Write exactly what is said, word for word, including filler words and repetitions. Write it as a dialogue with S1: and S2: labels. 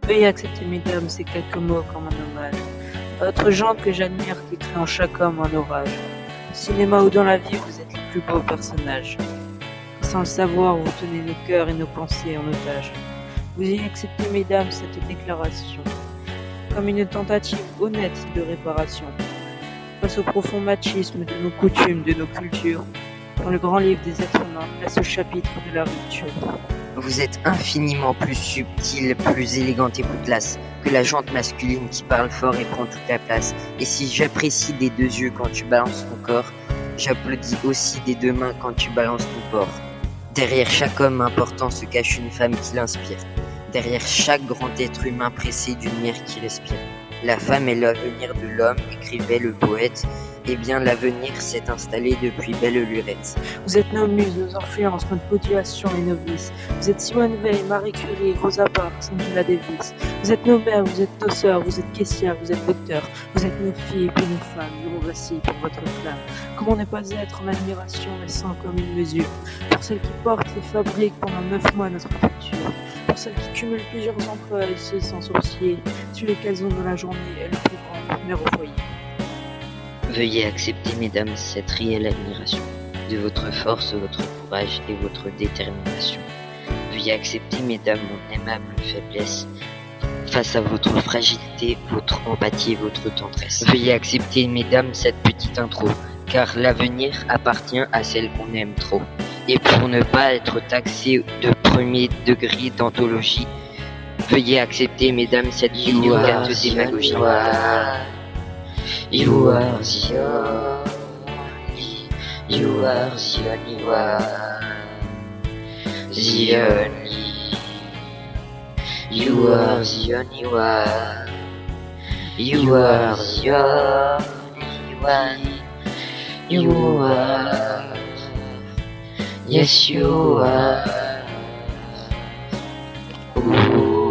S1: Veuillez accepter, mesdames, ces quelques mots comme un hommage à votre gendre que j'admire, qui crée en chaque homme un orage. Au cinéma ou dans la vie, vous êtes les plus beaux personnages. Sans le savoir, vous tenez nos cœurs et nos pensées en otage. Veuillez accepter, mesdames, cette déclaration comme une tentative honnête de réparation face au profond machisme de nos coutumes, de nos cultures, dans le grand livre des êtres humains, place au chapitre de la rupture.
S2: Vous êtes infiniment plus subtile, plus élégante et plus classe que la jante masculine qui parle fort et prend toute la place. Et si j'apprécie des deux yeux quand tu balances ton corps, j'applaudis aussi des deux mains quand tu balances ton corps. Derrière chaque homme important se cache une femme qui l'inspire. Derrière chaque grand être humain pressé d'une lumière qui respire. La femme est l'avenir de l'homme, écrivait le poète. Eh bien, l'avenir s'est installé depuis belle lurette.
S1: Vous êtes nos muses, nos influences, notre motivation et nos vices. Vous êtes Simone Veil, Marie Curie, Rosa Parks, Angela Davis. Vous êtes nos mères, vous êtes nos sœurs, vous êtes caissières, vous êtes docteurs. Vous êtes nos filles puis nos femmes, nous voici pour votre flamme. Comment ne pas être en admiration et sans comme une mesure pour celles qui portent et fabriquent pendant neuf mois notre futur. Pour celles qui cumulent plusieurs emplois et ce sans sourcier, celui qu'elles ont dans la journée est le plus grand mère au foyer.
S2: Veuillez accepter, mesdames, cette réelle admiration de votre force, votre courage et votre détermination. Veuillez accepter, mesdames, mon aimable faiblesse face à votre fragilité, votre empathie et votre tendresse. Veuillez accepter, mesdames, cette petite intro, car l'avenir appartient à celle qu'on aime trop. Et pour ne pas être taxé de premier degré d'anthologie, veuillez accepter, mesdames, cette vidéo carte démagogie. You are the only, you are the only one, the only, you are the only one, you are the only one, you are, yes you are. Ooh.